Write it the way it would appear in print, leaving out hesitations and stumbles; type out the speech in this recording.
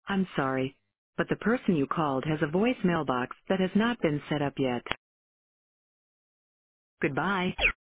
I'm sorry, but the person you called has a voice mailbox that has not been set up yet. Goodbye.